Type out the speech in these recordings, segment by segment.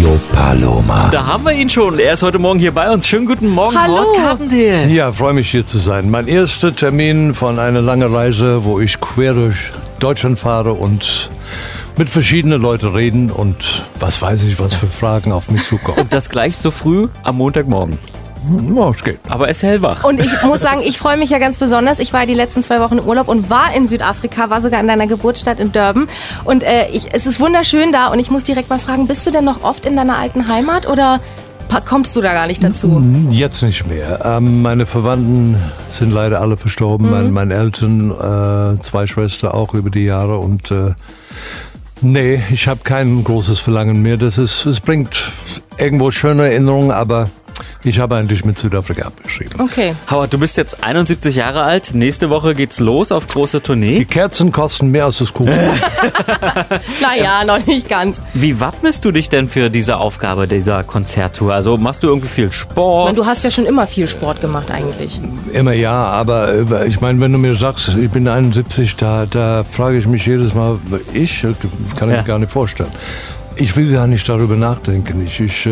Radio Paloma. Da haben wir ihn schon. Er ist heute Morgen hier bei uns. Schönen guten Morgen, Hallo. Lord Carpendale. Ja, freue mich hier zu sein. Mein erster Termin von einer langen Reise, wo ich quer durch Deutschland fahre und mit verschiedenen Leuten reden und was weiß ich, was für Fragen auf mich zukommen. Und das gleich so früh am Montagmorgen. Ja, es geht. Aber er ist hellwach. Und ich muss sagen, ich freue mich ja ganz besonders. Ich war die letzten 2 Wochen im Urlaub und war in Südafrika, war sogar in deiner Geburtsstadt in Durban. Und es ist wunderschön da und ich muss direkt mal fragen, bist du denn noch oft in deiner alten Heimat oder kommst du da gar nicht dazu? Jetzt nicht mehr. Meine Verwandten sind leider alle verstorben. Meine Eltern, 2 Schwestern auch über die Jahre und nee, ich habe kein großes Verlangen mehr. Es bringt irgendwo schöne Erinnerungen, aber ich habe eigentlich mit Südafrika abgeschrieben. Okay. Howard, du bist jetzt 71 Jahre alt. Nächste Woche geht's los auf große Die Tournee. Kerzen kosten mehr als das Kuchen. Naja, noch nicht ganz. Wie wappnest du dich denn für diese Aufgabe dieser Konzerttour? Also machst du irgendwie viel Sport? Du hast ja schon immer viel Sport gemacht eigentlich. Immer ja, aber ich meine, wenn du mir sagst, ich bin 71, da frage ich mich jedes Mal, kann ich mir gar nicht vorstellen. Ich will gar nicht darüber nachdenken.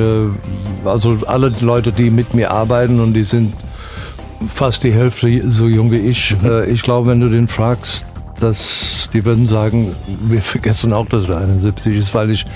Also alle Leute, die mit mir arbeiten und die sind fast die Hälfte so jung wie ich. Ich glaube, wenn du den fragst, die würden sagen, wir vergessen auch, dass er 71 ist, weil ich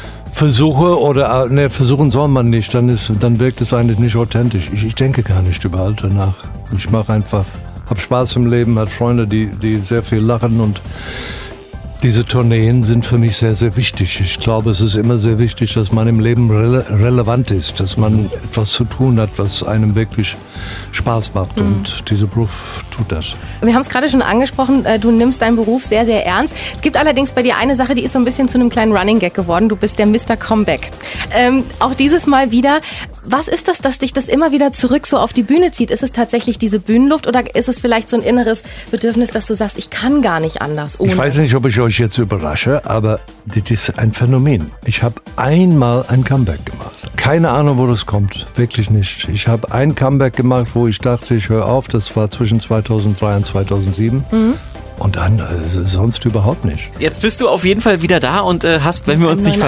versuche versuchen soll man nicht, dann wirkt es eigentlich nicht authentisch. Ich denke gar nicht über Alter nach. Ich mache einfach, habe Spaß im Leben, habe Freunde, die sehr viel lachen und diese Tourneen sind für mich sehr, sehr wichtig. Ich glaube, es ist immer sehr wichtig, dass man im Leben relevant ist, dass man etwas zu tun hat, was einem wirklich Spaß macht. Und dieser Beruf tut das. Wir haben es gerade schon angesprochen, du nimmst deinen Beruf sehr, sehr ernst. Es gibt allerdings bei dir eine Sache, die ist so ein bisschen zu einem kleinen Running Gag geworden. Du bist der Mr. Comeback. Auch dieses Mal wieder. Was ist das, dass dich das immer wieder zurück so auf die Bühne zieht? Ist es tatsächlich diese Bühnenluft oder ist es vielleicht so ein inneres Bedürfnis, dass du sagst, ich kann gar nicht anders ohne? Ich weiß nicht, ob ich euch jetzt überrasche, aber das ist ein Phänomen. Ich habe einmal ein Comeback gemacht. Keine Ahnung, wo das kommt. Wirklich nicht. Ich habe ein Comeback gemacht, wo ich dachte, ich höre auf. Das war zwischen 2003 und 2007. Und dann sonst überhaupt nicht. Jetzt bist du auf jeden Fall wieder da und hast, wenn wir uns nicht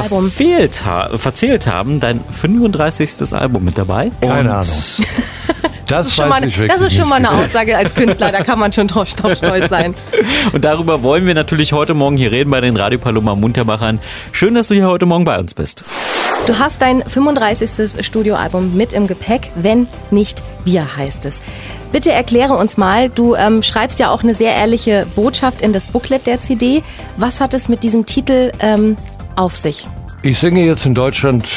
verzählt haben, dein 35. Album mit dabei. Keine Ahnung. Das ist schon mal eine Aussage als Künstler, da kann man schon drauf stolz sein. Und darüber wollen wir natürlich heute Morgen hier reden bei den Radio Paloma Muntermachern. Schön, dass du hier heute Morgen bei uns bist. Du hast dein 35. Studioalbum mit im Gepäck, wenn nicht wir heißt es. Bitte erkläre uns mal, du schreibst ja auch eine sehr ehrliche Botschaft in das Booklet der CD. Was hat es mit diesem Titel auf sich? Ich singe jetzt in Deutschland,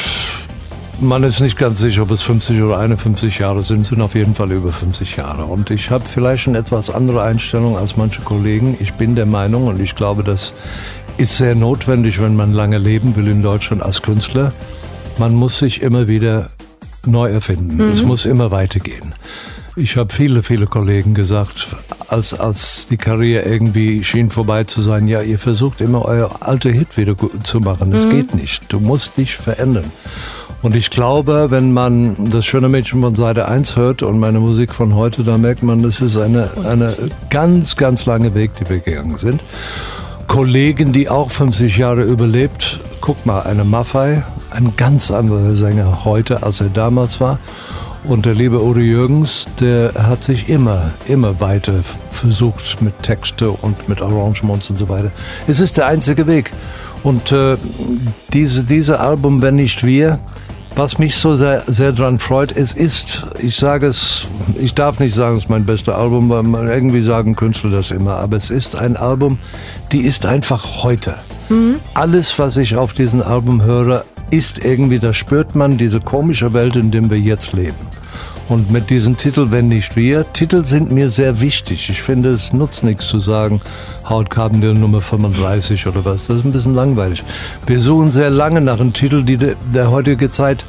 man ist nicht ganz sicher, ob es 50 oder 51 Jahre sind auf jeden Fall über 50 Jahre. Und ich habe vielleicht eine etwas andere Einstellung als manche Kollegen. Ich bin der Meinung und ich glaube, das ist sehr notwendig, wenn man lange leben will in Deutschland als Künstler. Man muss sich immer wieder neu erfinden. Es muss immer weitergehen. Ich habe viele Kollegen gesagt, als die Karriere irgendwie schien vorbei zu sein, ja, ihr versucht immer euer alter Hit wieder zu machen. Das geht nicht. Du musst dich verändern. Und ich glaube, wenn man das schöne Mädchen von Seite 1 hört und meine Musik von heute, da merkt man, das ist eine ganz, ganz lange Weg, die wir gegangen sind. Kollegen, die auch 50 Jahre überlebt, guck mal, eine Maffei, ein ganz anderer Sänger heute, als er damals war. Und der liebe Udo Jürgens, der hat sich immer weiter versucht mit Texte und mit Arrangements und so weiter. Es ist der einzige Weg. Und diese Album, wenn nicht wir, was mich so sehr, sehr dran freut, ich darf nicht sagen, es ist mein bester Album, weil irgendwie sagen Künstler das immer, aber es ist ein Album, die ist einfach heute. Alles, was ich auf diesem Album höre, ist irgendwie, da spürt man diese komische Welt, in der wir jetzt leben. Und mit diesem Titel, wenn nicht wir, Titel sind mir sehr wichtig. Ich finde, es nutzt nichts zu sagen, Howard Carpendale Nummer 35 oder was. Das ist ein bisschen langweilig. Wir suchen sehr lange nach einem Titel, die der heutigen Zeit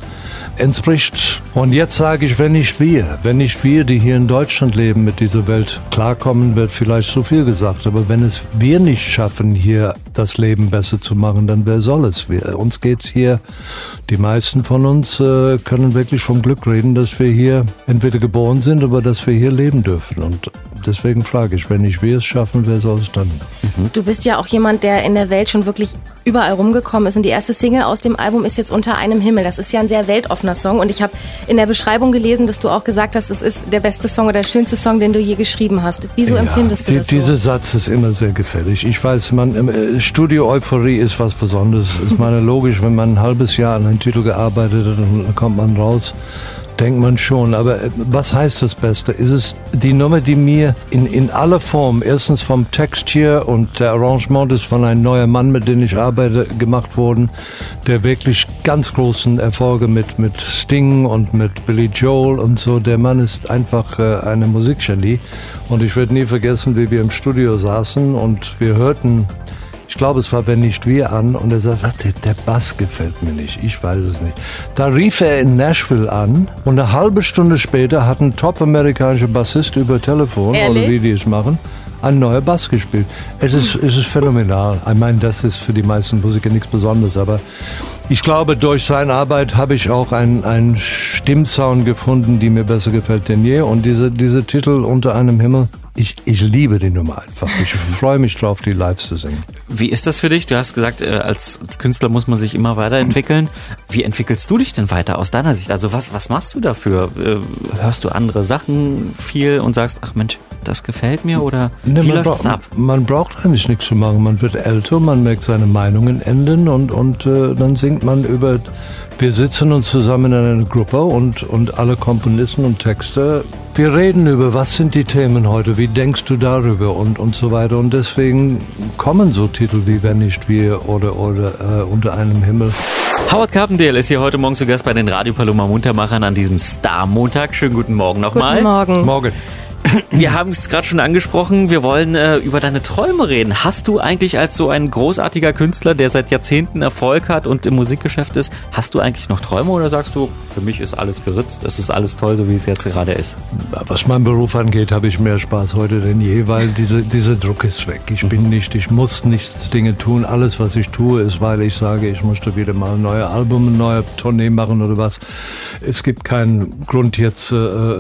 entspricht. Und jetzt sage ich, wenn nicht wir, die hier in Deutschland leben, mit dieser Welt klarkommen, wird vielleicht so viel gesagt. Aber wenn es wir nicht schaffen, hier das Leben besser zu machen, dann wer soll es? Uns geht's hier, die meisten von uns können wirklich vom Glück reden, dass wir hier entweder geboren sind, aber dass wir hier leben dürfen. Und deswegen frage ich, wenn nicht wir es schaffen, wer soll es dann? Du bist ja auch jemand, der in der Welt schon wirklich überall rumgekommen ist. Und die erste Single aus dem Album ist jetzt Unter einem Himmel. Das ist ja ein sehr weltoffener Song. Und ich habe in der Beschreibung gelesen, dass du auch gesagt hast, es ist der beste Song oder der schönste Song, den du je geschrieben hast. Wieso empfindest du das so? Dieser Satz ist immer sehr gefällig. Ich weiß, Studio-Euphorie ist was Besonderes. Ich meine, logisch, wenn man ein halbes Jahr an einem Titel gearbeitet hat und dann kommt man raus, denkt man schon. Aber was heißt das Beste? Ist es die Nummer, die mir in aller Form, erstens vom Text hier und der Arrangement ist von einem neuen Mann, mit dem ich arbeite, gemacht worden, der wirklich ganz großen Erfolge mit Sting und mit Billy Joel und so. Der Mann ist einfach eine Musikgenie. Und ich werde nie vergessen, wie wir im Studio saßen und wir hörten, ich glaube, es war Wenn nicht wir an und er sagt, der Bass gefällt mir nicht, ich weiß es nicht. Da rief er in Nashville an und eine halbe Stunde später hat ein top-amerikanischer Bassist über Telefon, oder wie die es machen, ein neuer Bass gespielt. Es ist phänomenal. Ich meine, das ist für die meisten Musiker nichts Besonderes, aber ich glaube, durch seine Arbeit habe ich auch einen Stimmsound gefunden, die mir besser gefällt denn je. Und diese Titel Unter einem Himmel, ich liebe die Nummer einfach. Ich freue mich drauf, die live zu singen. Wie ist das für dich? Du hast gesagt, als Künstler muss man sich immer weiterentwickeln. Wie entwickelst du dich denn weiter aus deiner Sicht? Also was machst du dafür? Hörst du andere Sachen viel und sagst, ach Mensch, das gefällt mir oder wie läuft das ab? Man braucht eigentlich nichts zu machen. Man wird älter, man merkt seine Meinungen ändern und dann singt man über... Wir sitzen uns zusammen in einer Gruppe und alle Komponisten und Texter, wir reden über, was sind die Themen heute, wie denkst du darüber und so weiter. Und deswegen kommen so Titel wie Wenn nicht wir oder Unter einem Himmel. Howard Carpendale ist hier heute Morgen zu Gast bei den Radio Paloma Muntermachern an diesem Star-Montag. Schönen guten Morgen nochmal. Guten Morgen. Morgen. Wir haben es gerade schon angesprochen, wir wollen über deine Träume reden. Hast du eigentlich als so ein großartiger Künstler, der seit Jahrzehnten Erfolg hat und im Musikgeschäft ist, hast du eigentlich noch Träume oder sagst du, für mich ist alles geritzt, es ist alles toll, so wie es jetzt gerade ist? Was meinen Beruf angeht, habe ich mehr Spaß heute denn je, weil dieser Druck ist weg. Ich muss nichts Dinge tun. Alles, was ich tue, ist, weil ich sage, ich möchte wieder mal ein neues Album, eine neue Tournee machen oder was. Es gibt keinen Grund jetzt,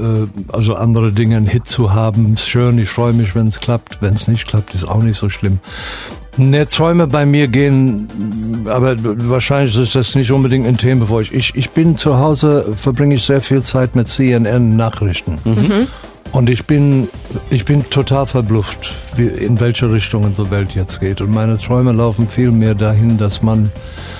also andere Dinge, einen Hit zu haben. Ist schön, ich freue mich, wenn es klappt. Wenn es nicht klappt, ist auch nicht so schlimm. Ne, Träume bei mir gehen, aber wahrscheinlich ist das nicht unbedingt ein Thema für euch. Ich bin zu Hause, verbringe ich sehr viel Zeit mit CNN-Nachrichten. Mhm. Und ich bin total verblüfft, in welche Richtung unsere Welt jetzt geht. Und meine Träume laufen viel mehr dahin, dass man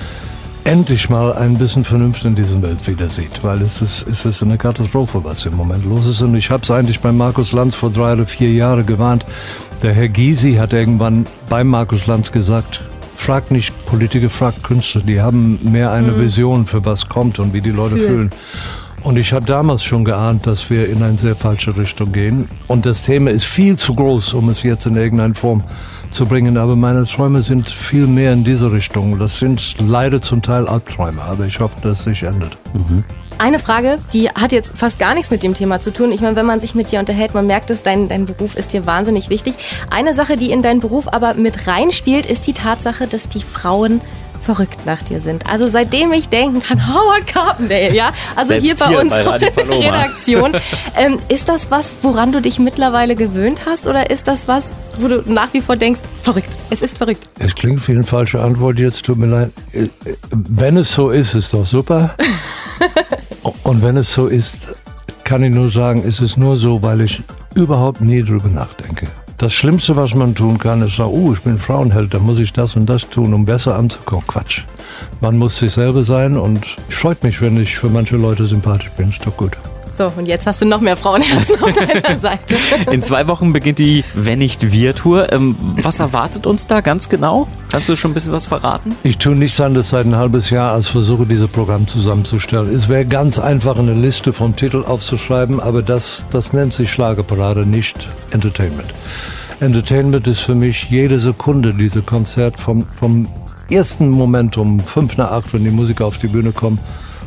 endlich mal ein bisschen Vernunft in dieser Welt wieder sieht, weil es ist eine Katastrophe, was im Moment los ist. Und ich habe es eigentlich bei Markus Lanz vor 3 oder 4 Jahren gewarnt. Der Herr Gysi hat irgendwann bei Markus Lanz gesagt, fragt nicht Politiker, fragt Künstler. Die haben mehr eine Vision für was kommt und wie die Leute fühlen. Und ich habe damals schon geahnt, dass wir in eine sehr falsche Richtung gehen. Und das Thema ist viel zu groß, um es jetzt in irgendeiner Form zu bringen, aber meine Träume sind viel mehr in diese Richtung. Das sind leider zum Teil Albträume, aber ich hoffe, dass es sich ändert. Mhm. Eine Frage, die hat jetzt fast gar nichts mit dem Thema zu tun. Ich meine, wenn man sich mit dir unterhält, man merkt es, dein Beruf ist dir wahnsinnig wichtig. Eine Sache, die in deinen Beruf aber mit reinspielt, ist die Tatsache, dass die Frauen verrückt nach dir sind. Also seitdem ich denken kann, Howard Carpendale, ja, also selbst hier bei uns in der Redaktion. Ist das was, woran du dich mittlerweile gewöhnt hast oder ist das was, wo du nach wie vor denkst, verrückt, es ist verrückt? Es klingt wie eine falsche Antwort jetzt, tut mir leid. Wenn es so ist, ist doch super. Und wenn es so ist, kann ich nur sagen, ist es nur so, weil ich überhaupt nie drüber nachdenke. Das Schlimmste, was man tun kann, ist sagen, ich bin Frauenheld, da muss ich das und das tun, um besser anzukommen. Quatsch. Man muss sich selber sein und es freut mich, wenn ich für manche Leute sympathisch bin. Ist doch gut. So, und jetzt hast du noch mehr Frauenherzen auf deiner Seite. In 2 Wochen beginnt die Wenn nicht wir Tour. Was erwartet uns da ganz genau? Kannst du schon ein bisschen was verraten? Ich tue nichts anderes seit ein halbes Jahr, als versuche, dieses Programm zusammenzustellen. Es wäre ganz einfach, eine Liste von Titeln aufzuschreiben, aber das nennt sich Schlagerparade, nicht Entertainment. Entertainment ist für mich jede Sekunde, dieses Konzert vom ersten Moment um 7:55, wenn die Musiker auf die Bühne kommen,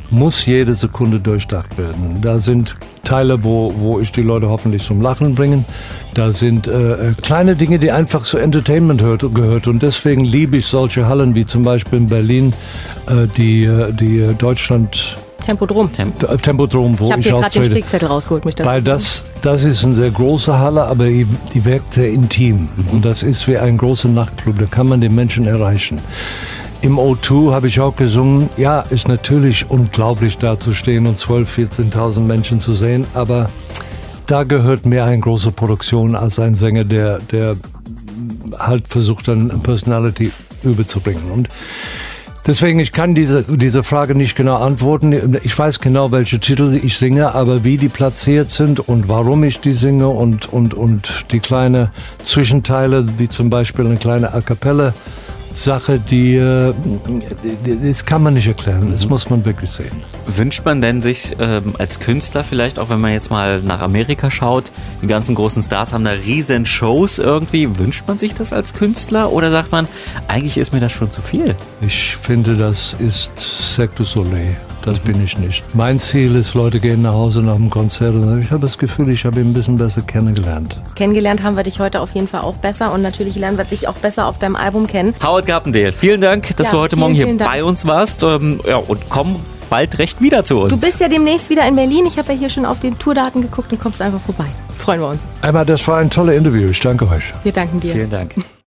muss jede Sekunde durchdacht werden. Da sind Teile, wo ich die Leute hoffentlich zum Lachen bringen. Da sind kleine Dinge, die einfach zu Entertainment gehört. Und deswegen liebe ich solche Hallen wie zum Beispiel in Berlin, die Deutschland... Tempodrom, wo ich habe ich hier gerade den auftrete. Spickzettel rausgeholt. Weil das ist eine sehr große Halle, aber die wirkt sehr intim. Und das ist wie ein großer Nachtclub, da kann man den Menschen erreichen. Im O2 habe ich auch gesungen. Ja, ist natürlich unglaublich, da zu stehen und 12.000, 14.000 Menschen zu sehen, aber da gehört mehr eine große Produktion als ein Sänger, der halt versucht, dann Personality überzubringen. Und deswegen, ich kann diese Frage nicht genau antworten. Ich weiß genau, welche Titel ich singe, aber wie die platziert sind und warum ich die singe und die kleine Zwischenteile, wie zum Beispiel eine kleine A Cappella Sache, das kann man nicht erklären. Das muss man wirklich sehen. Wünscht man denn sich als Künstler vielleicht, auch wenn man jetzt mal nach Amerika schaut, die ganzen großen Stars haben da riesen Shows irgendwie, wünscht man sich das als Künstler oder sagt man, eigentlich ist mir das schon zu viel? Ich finde, das ist Cirque du Soleil. Das bin ich nicht. Mein Ziel ist, Leute gehen nach Hause nach dem Konzert und ich habe das Gefühl, ich habe ihn ein bisschen besser kennengelernt. Kennengelernt haben wir dich heute auf jeden Fall auch besser und natürlich lernen wir dich auch besser auf deinem Album kennen. Howard Carpendale, vielen Dank, dass du heute Morgen hier bei uns warst. Und komm bald recht wieder zu uns. Du bist ja demnächst wieder in Berlin. Ich habe ja hier schon auf die Tourdaten geguckt und kommst einfach vorbei. Freuen wir uns. Emma, das war ein tolles Interview. Ich danke euch. Wir danken dir. Vielen Dank.